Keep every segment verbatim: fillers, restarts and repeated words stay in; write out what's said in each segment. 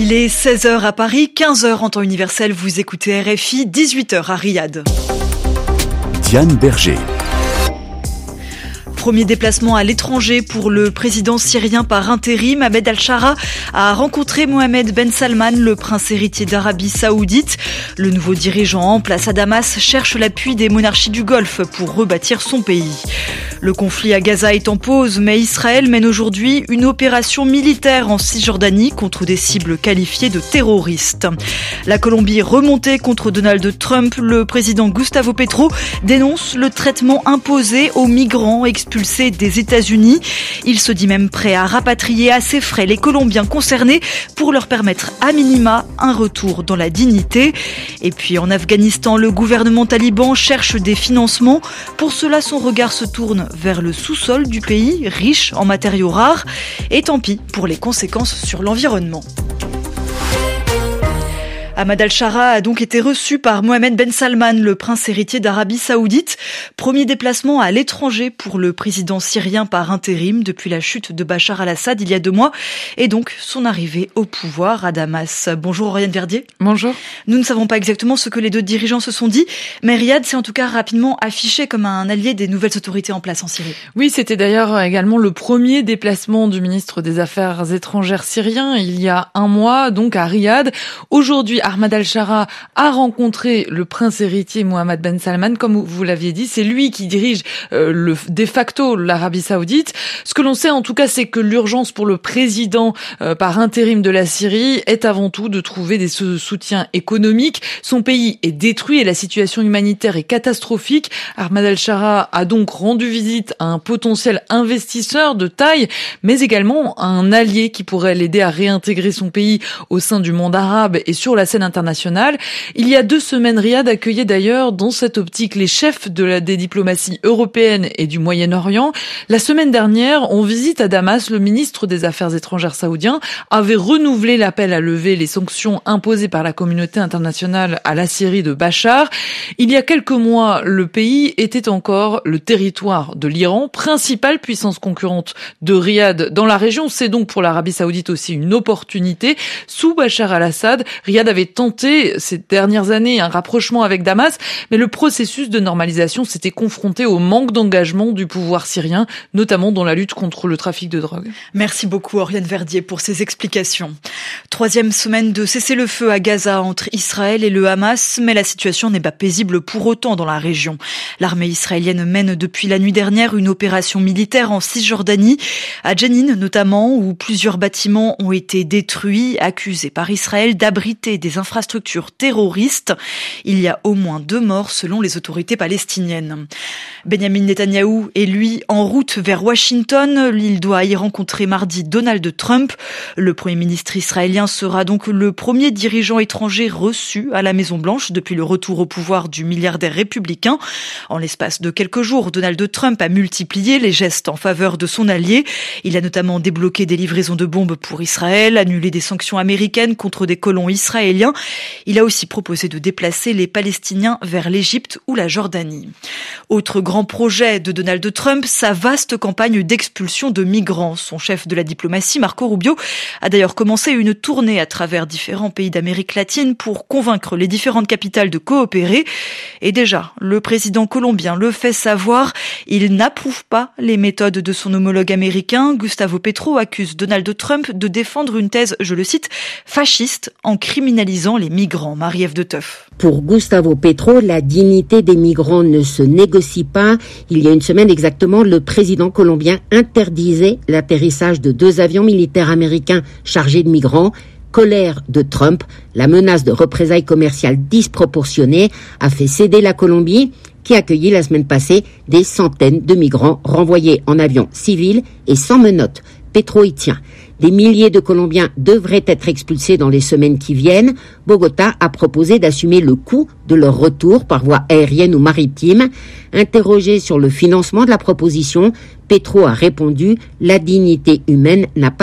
Il est seize heures à Paris, quinze heures en temps universel, vous écoutez R F I, dix-huit heures à Riyad. Diane Berger. Premier déplacement à l'étranger pour le président syrien par intérim. Ahmed Al-Shara a rencontré Mohamed Ben Salman, le prince héritier d'Arabie Saoudite. Le nouveau dirigeant en place à Damas cherche l'appui des monarchies du Golfe pour rebâtir son pays. Le conflit à Gaza est en pause, mais Israël mène aujourd'hui une opération militaire en Cisjordanie contre des cibles qualifiées de terroristes. La Colombie remontée contre Donald Trump. Le président Gustavo Petro dénonce le traitement imposé aux migrants expulsés des États-Unis. Il se dit même prêt à rapatrier à ses frais les Colombiens concernés pour leur permettre à minima un retour dans la dignité. Et puis en Afghanistan, le gouvernement taliban cherche des financements. Pour cela, son regard se tourne vers le sous-sol du pays, riche en matériaux rares. Et tant pis pour les conséquences sur l'environnement. Ahmed Al-Shara a donc été reçu par Mohamed Ben Salman, le prince héritier d'Arabie Saoudite. Premier déplacement à l'étranger pour le président syrien par intérim depuis la chute de Bachar al-Assad il y a deux mois et donc son arrivée au pouvoir à Damas. Bonjour Oriane Verdier. Bonjour. Nous ne savons pas exactement ce que les deux dirigeants se sont dit, mais Riyad s'est en tout cas rapidement affiché comme un allié des nouvelles autorités en place en Syrie. Oui, c'était d'ailleurs également le premier déplacement du ministre des Affaires étrangères syrien il y a un mois, donc à Riyad. Aujourd'hui, Ahmed Al-Shara a rencontré le prince héritier Mohamed Ben Salman, comme vous l'aviez dit, c'est lui qui dirige euh, le, de facto l'Arabie Saoudite. Ce que l'on sait en tout cas, c'est que l'urgence pour le président euh, par intérim de la Syrie est avant tout de trouver des soutiens économiques. Son pays est détruit et la situation humanitaire est catastrophique. Ahmed Al-Shara a donc rendu visite à un potentiel investisseur de taille, mais également à un allié qui pourrait l'aider à réintégrer son pays au sein du monde arabe et sur la scène internationale. Il y a deux semaines, Riyad accueillait d'ailleurs dans cette optique les chefs de la des diplomaties européennes et du Moyen-Orient. La semaine dernière, en visite à Damas, le ministre des Affaires étrangères saoudien avait renouvelé l'appel à lever les sanctions imposées par la communauté internationale à la Syrie de Bachar. Il y a quelques mois, le pays était encore le territoire de l'Iran, principale puissance concurrente de Riyad dans la région. C'est donc pour l'Arabie Saoudite aussi une opportunité. Sous Bachar al-Assad, Riyad avait tenté ces dernières années un rapprochement avec Damas, mais le processus de normalisation s'était confronté au manque d'engagement du pouvoir syrien, notamment dans la lutte contre le trafic de drogue. Merci beaucoup Oriane Verdier pour ces explications. Troisième semaine de cessez-le-feu à Gaza entre Israël et le Hamas, mais la situation n'est pas paisible pour autant dans la région. L'armée israélienne mène depuis la nuit dernière une opération militaire en Cisjordanie, à Jenin notamment, où plusieurs bâtiments ont été détruits, accusés par Israël d'abriter des infrastructures terroristes. Il y a au moins deux morts selon les autorités palestiniennes. Benjamin Netanyahou est lui en route vers Washington. Il doit y rencontrer mardi Donald Trump. Le Premier ministre israélien sera donc le premier dirigeant étranger reçu à la Maison-Blanche depuis le retour au pouvoir du milliardaire républicain. En l'espace de quelques jours, Donald Trump a multiplié les gestes en faveur de son allié. Il a notamment débloqué des livraisons de bombes pour Israël, annulé des sanctions américaines contre des colons israéliens. Il a aussi proposé de déplacer les Palestiniens vers l'Égypte ou la Jordanie. Autre grand projet de Donald Trump, sa vaste campagne d'expulsion de migrants. Son chef de la diplomatie, Marco Rubio, a d'ailleurs commencé une tournée à travers différents pays d'Amérique latine pour convaincre les différentes capitales de coopérer. Et déjà, le président colombien le fait savoir, il n'approuve pas les méthodes de son homologue américain. Gustavo Petro accuse Donald Trump de défendre une thèse, je le cite, fasciste en criminalisant les migrants. Marie-Ève de Teuf. Pour Gustavo Petro, la dignité des migrants ne se négocie pas. Il y a une semaine exactement, le président colombien interdisait l'atterrissage de deux avions militaires américains chargés de migrants. Colère de Trump, la menace de représailles commerciales disproportionnées a fait céder la Colombie, qui a accueilli la semaine passée des centaines de migrants renvoyés en avion civil et sans menottes. Petro y tient. Des milliers de Colombiens devraient être expulsés dans les semaines qui viennent. Bogota a proposé d'assumer le coût de leur retour par voie aérienne ou maritime. Interrogé sur le financement de la proposition, Petro a répondu « La dignité humaine n'a pas de prix ».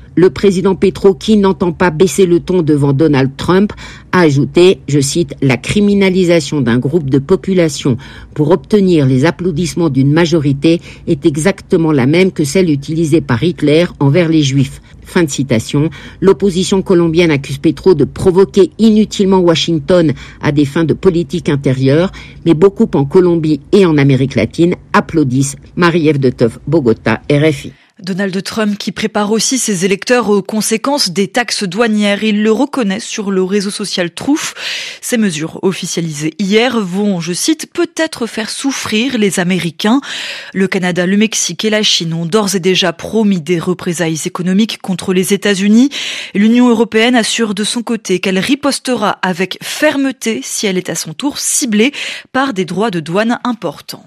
Le président Petro, qui n'entend pas baisser le ton devant Donald Trump, a ajouté, je cite, « La criminalisation d'un groupe de population pour obtenir les applaudissements d'une majorité est exactement la même que celle utilisée par Hitler envers les Juifs. » Fin de citation. L'opposition colombienne accuse Petro de provoquer inutilement Washington à des fins de politique intérieure, mais beaucoup en Colombie et en Amérique latine applaudissent. Marie-Ève de Teuf, Bogota, R F I. Donald Trump qui prépare aussi ses électeurs aux conséquences des taxes douanières. Il le reconnaît sur le réseau social Truth. Ces mesures officialisées hier vont, je cite, peut-être faire souffrir les Américains. Le Canada, le Mexique et la Chine ont d'ores et déjà promis des représailles économiques contre les États-Unis. L'Union européenne assure de son côté qu'elle ripostera avec fermeté si elle est à son tour ciblée par des droits de douane importants.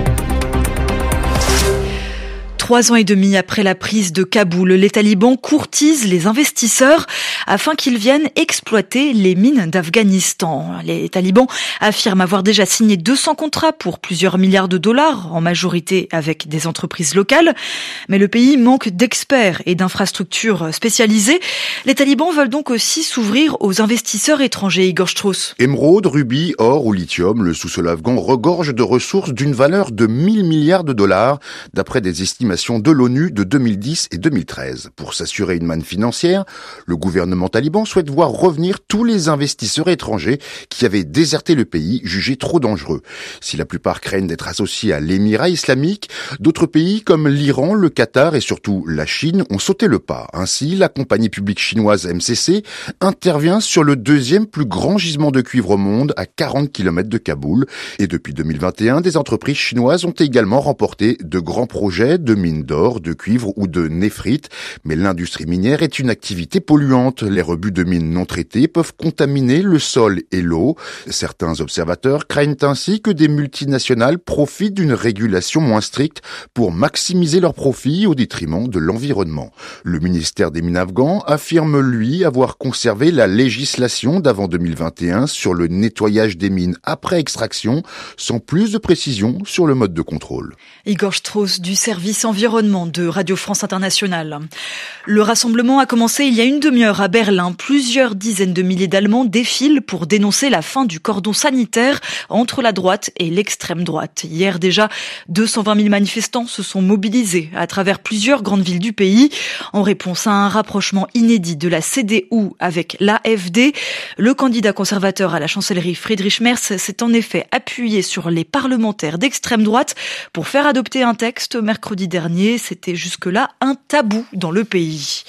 Trois ans et demi après la prise de Kaboul, les talibans courtisent les investisseurs afin qu'ils viennent exploiter les mines d'Afghanistan. Les talibans affirment avoir déjà signé deux cents contrats pour plusieurs milliards de dollars, en majorité avec des entreprises locales. Mais le pays manque d'experts et d'infrastructures spécialisées. Les talibans veulent donc aussi s'ouvrir aux investisseurs étrangers. Igor Strauss. Émeraude, rubis, or ou lithium, le sous-sol afghan regorge de ressources d'une valeur de mille milliards de dollars, d'après des estimations de l'ONU de deux mille dix et deux mille treize. Pour s'assurer une manne financière, le gouvernement taliban souhaite voir revenir tous les investisseurs étrangers qui avaient déserté le pays, jugés trop dangereux. Si la plupart craignent d'être associés à l'émirat islamique, d'autres pays comme l'Iran, le Qatar et surtout la Chine ont sauté le pas. Ainsi, la compagnie publique chinoise M C C intervient sur le deuxième plus grand gisement de cuivre au monde à quarante kilomètres de Kaboul. Et depuis deux mille vingt et un, des entreprises chinoises ont également remporté de grands projets de mines d'or, de cuivre ou de néphrite. Mais l'industrie minière est une activité polluante. Les rebuts de mines non traités peuvent contaminer le sol et l'eau. Certains observateurs craignent ainsi que des multinationales profitent d'une régulation moins stricte pour maximiser leurs profits au détriment de l'environnement. Le ministère des Mines afghan affirme, lui, avoir conservé la législation d'avant deux mille vingt et un sur le nettoyage des mines après extraction, sans plus de précision sur le mode de contrôle. Igor Strauss du service environnement de Radio France Internationale. Le rassemblement a commencé il y a une demi-heure à Berlin. Plusieurs dizaines de milliers d'Allemands défilent pour dénoncer la fin du cordon sanitaire entre la droite et l'extrême droite. Hier déjà, deux cent vingt mille manifestants se sont mobilisés à travers plusieurs grandes villes du pays en réponse à un rapprochement inédit de la C D U avec l'A F D. Le candidat conservateur à la chancellerie Friedrich Merz s'est en effet appuyé sur les parlementaires d'extrême droite pour faire adopter un texte mercredi dernier. C'était jusque-là un tabou dans le pays.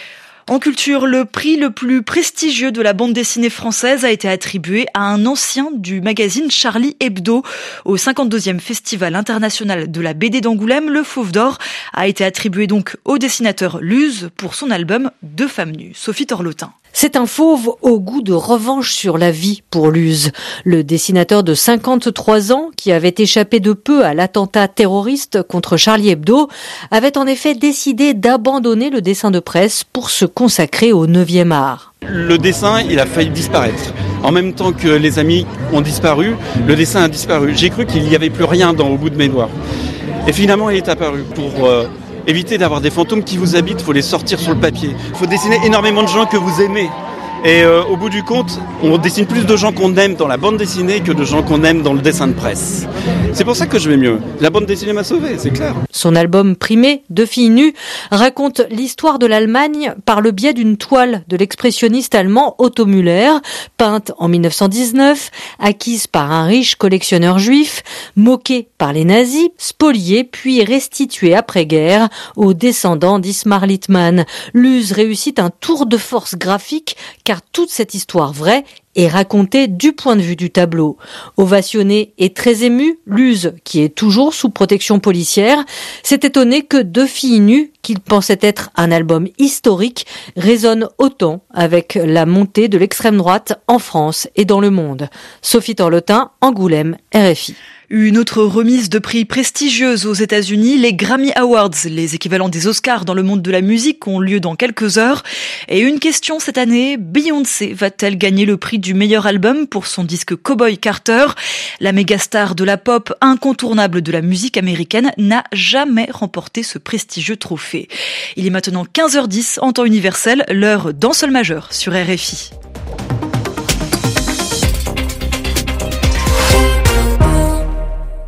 En culture, le prix le plus prestigieux de la bande dessinée française a été attribué à un ancien du magazine Charlie Hebdo. Au cinquante-deuxième Festival international de la B D d'Angoulême, le Fauve d'Or a été attribué donc au dessinateur Luz pour son album Deux femmes nues. Sophie Torlotin. C'est un fauve au goût de revanche sur la vie pour Luz. Le dessinateur de cinquante-trois ans, qui avait échappé de peu à l'attentat terroriste contre Charlie Hebdo, avait en effet décidé d'abandonner le dessin de presse pour se consacrer au neuvième art. Le dessin, il a failli disparaître. En même temps que les amis ont disparu, le dessin a disparu. J'ai cru qu'il n'y avait plus rien dans, au bout de mes doigts. Et finalement, il est apparu pour... Euh Évitez d'avoir des fantômes qui vous habitent, il faut les sortir sur le papier. Il faut dessiner énormément de gens que vous aimez. Et euh, au bout du compte, on dessine plus de gens qu'on aime dans la bande dessinée que de gens qu'on aime dans le dessin de presse. C'est pour ça que je vais mieux. La bande dessinée m'a sauvé, c'est clair. Son album primé, Deux filles nues, raconte l'histoire de l'Allemagne par le biais d'une toile de l'expressionniste allemand Otto Müller, peinte en mille neuf cent dix-neuf, acquise par un riche collectionneur juif, moqué par les nazis, spoliée puis restituée après-guerre aux descendants d'Ismar Littmann. Luz réussit un tour de force graphique car toute cette histoire vraie est racontée du point de vue du tableau. Ovationné et très ému, Luz, qui est toujours sous protection policière, s'est étonné que Deux filles nues, qu'il pensait être un album historique, résonne autant avec la montée de l'extrême droite en France et dans le monde. Sophie Torlotin, Angoulême, R F I. Une autre remise de prix prestigieuse aux États-Unis, les Grammy Awards, les équivalents des Oscars dans le monde de la musique, ont lieu dans quelques heures. Et une question cette année, Beyoncé va-t-elle gagner le prix du meilleur album pour son disque Cowboy Carter. La mégastar de la pop, incontournable de la musique américaine, n'a jamais remporté ce prestigieux trophée. Il est maintenant quinze heures dix en temps universel, l'heure d'un sol majeur sur R F I.